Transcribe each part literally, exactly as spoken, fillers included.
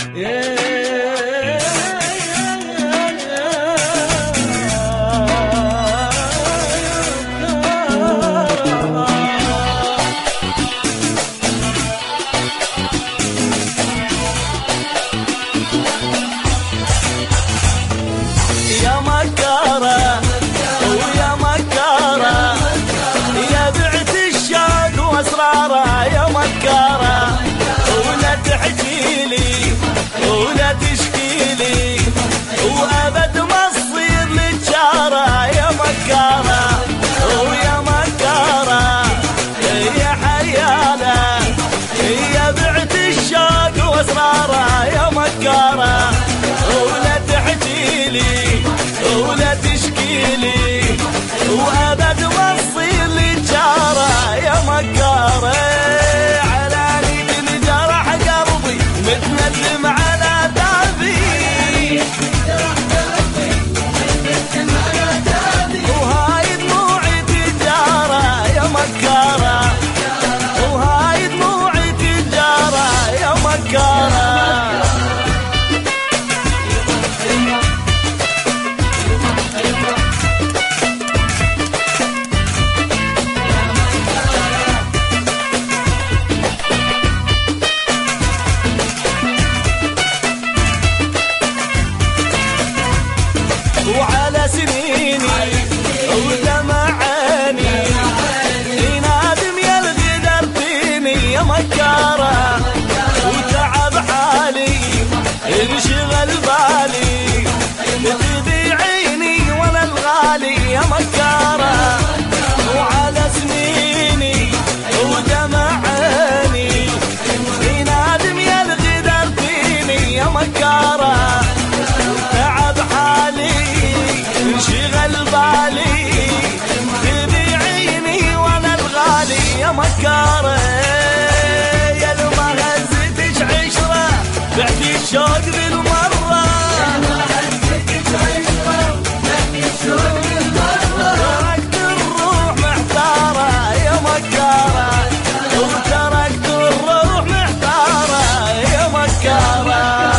ولا تحكيلي ولا تشكيلي وابد ما تصير لي جاره يا مكاره. على نيد الجرح قلبي متندم على تعبي، وهاي دموعي تجاره يا مكاره، وهاي دموعي تجاره يا مكاره. وعلى سنيني ودمع عيني ينادم يا الغدر فيني يا مكاره، وتعب حالي انشغل بالي تبيعيني وانا الغالي يا مكاره. وعلى سنيني ودمع عيني ينادم يا الغدر فيني يا مكاره، انشغل بالي تبيعيني وانا الغالي يا مكاره. يا لو ما هزتش عشره بعدي الشوق بالمره، تركت الروح محتاره يا مكاره، وتركت الروح محتاره يا مكاره.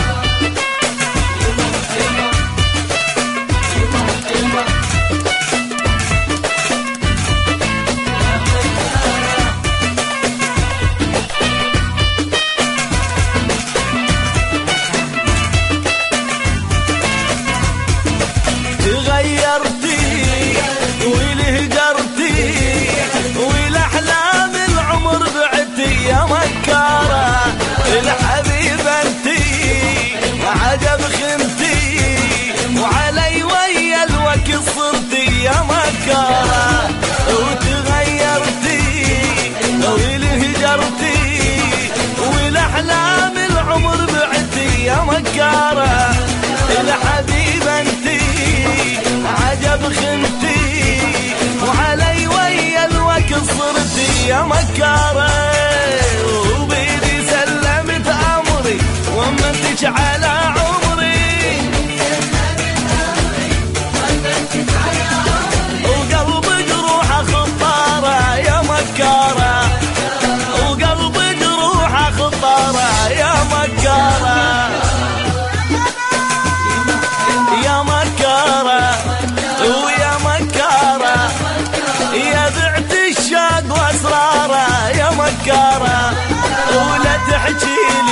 تغيرتي ولهجرتي ولأحلام العمر بعتي يا مكاره. الحبيبة انتي عجب خنتي وعلي ويا الوكل صرتي يا مكاره. وتغيرتي ولهجرتي ولأحلام العمر بعتي يا مكاره. الحبيبة انتي عجب خنتي وعلي ويا الوكل صرتي يا مكاره. وبيدي سلمت امري ومنتج على عمري، وقلبي جروحه خطاره يا مكاره، وقلبي جروحه خطاره يا مكاره يا مكاره. ويا مكاره يا بعت الشاق واسراره يا مكاره، ولا تحكي